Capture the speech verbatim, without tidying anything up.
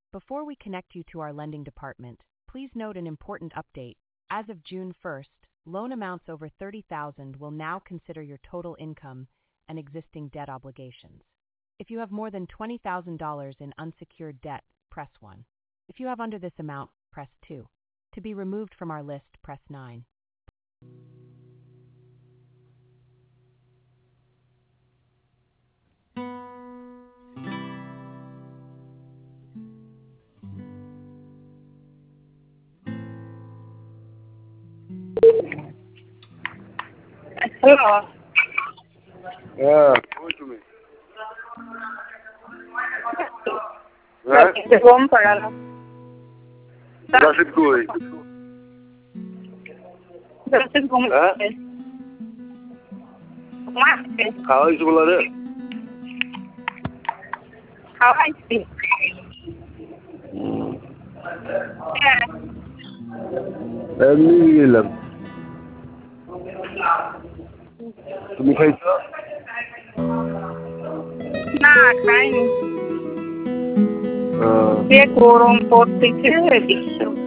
Before we connect you to our lending department, please note an important update. As of June first, loan amounts over thirty thousand dollars will now consider your total income and existing debt obligations. If you have more than twenty thousand dollars in unsecured debt, press one. If you have under this amount, press two. To be removed from our list, press nine. Hello. Yeah, talk to me. Sir, किसी को हम पढ़ा रहा Rashid Koi. Rashid को हम Huh? मारते How is it? हवाई से क्या Ben mi gelelim? তুমি খাইছো? না খাইনি আহ, যে গরম পড়তেছে বিশ্ব